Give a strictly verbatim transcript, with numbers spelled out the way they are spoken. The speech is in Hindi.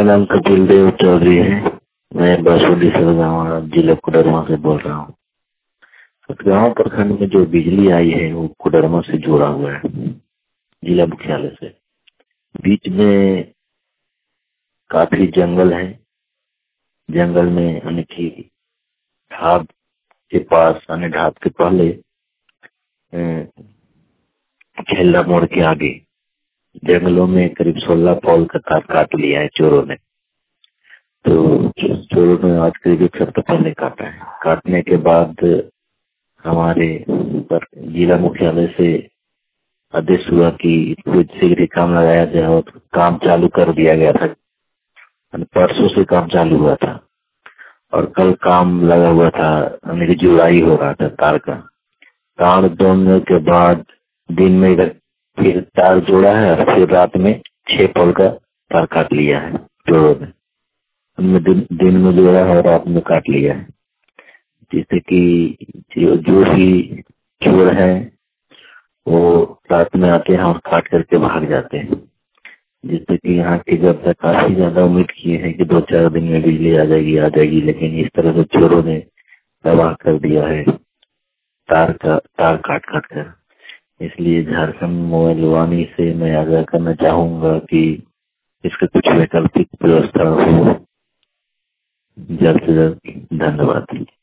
मेरा नाम कपिल देव चौधरी है। मैं बासुली सरगावा जिला कोडरमा से बोल रहा हूँ। सतगावा प्रखंड में जो बिजली आई है वो कोडरमा से जुड़ा हुआ है, जिला मुख्यालय से। बीच में काफी जंगल है। जंगल में यानी कि ढाब के पास यानी ढाब के पहले खेलना मोड़ के आगे जंगलों में करीब सोलह पोल का तार काट लिया है चोरों ने। तो चोरों ने आज करीब एक सप्ताह पहले काटा है। काटने के बाद हमारे पर जिला मुख्यालय से आदेश हुआ कि कुछ शीघ्र काम लगाया जाए और काम चालू कर दिया गया था। परसों से काम चालू हुआ था और कल काम लगा हुआ था, यानी कि जुड़ाई हो रहा था तार का। तार जोड़ने के बाद दिन में इधर फिर तार जोड़ा है और फिर रात में छह पोल का तार काट लिया है चोरों ने। उनमें दिन, दिन में जोड़ा है और रात में काट लिया है, जिससे कि जो, जो भी चोर है वो रात में आते हैं और काट करके भाग जाते हैं। जिससे कि यहाँ की जनता काफी ज्यादा उम्मीद किए हैं कि दो चार दिन में बिजली आ जाएगी आ जाएगी लेकिन इस तरह से चोरों ने तबाह कर दिया है तार का तार काट काट कर। इसलिए झारखंड मोबाइल वाणी से मैं आग्रह करना चाहूंगा कि इसका कुछ वैकल्पिक व्यवस्था हो जल्द से जल्द। धन्यवाद।